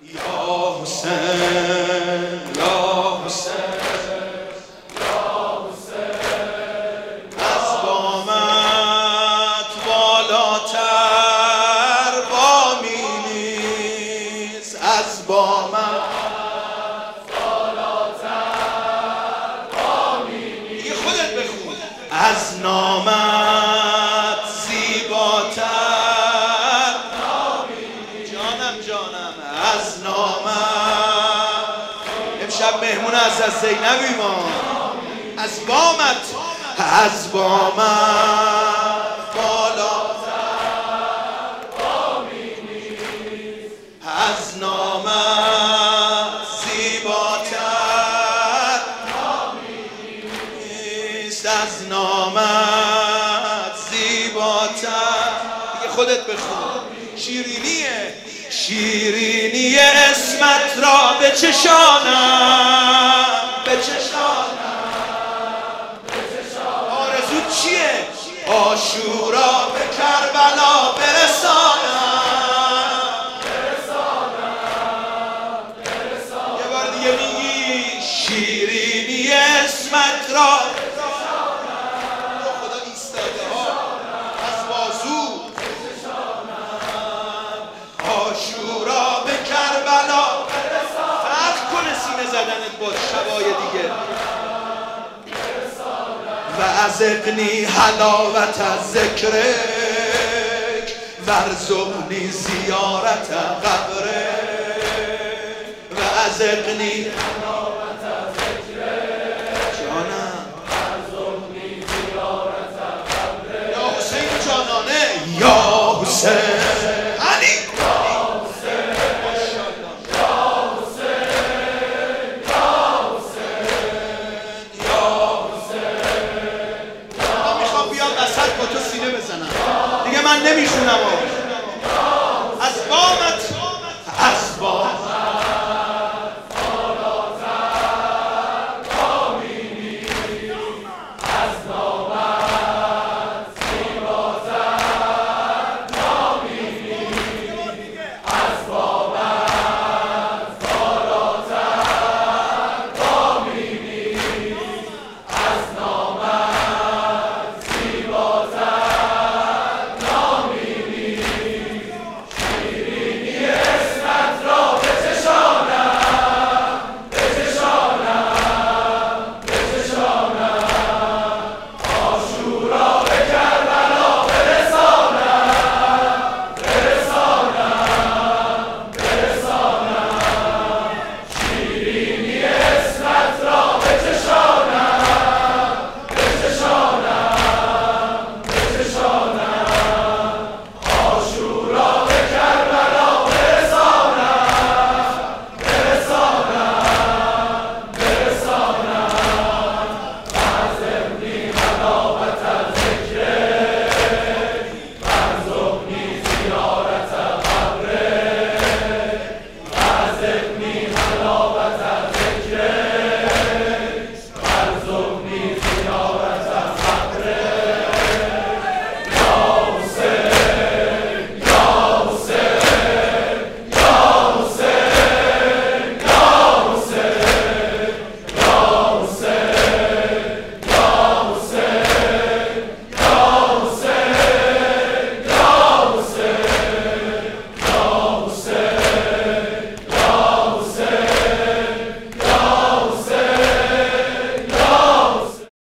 یا حسین یا حسین یا حسین، از بامت بالاتر بامی نیست، از بامت بالاتر بامی نیست. دیگه خودت بخون. از نامت زیباتر جانم جانم، از نامت. امشب مهمون از زینبی ما. از بامت، از بامت بالاتر بامی نیست، از نامت زیباتر بامی نیست، از نامت زیباتر. دیگه خودت بخون. شیرینیه شیرینی اسمت را به چشانم، به چشانم، به چشانم. آرزو چیه؟ عاشورا به کربلا برسانم، برسانم، برسانم. یه بار دیگه میگی شیرینی اسمت را به چشانم. خدا ایستاده ها از بازو عاشورا به کربلا فرق کنه سینه زدنت با شبای دیگه. و ازقنی حلاوت ذکرک ورزقنی زیارت قبرک، و ازقنی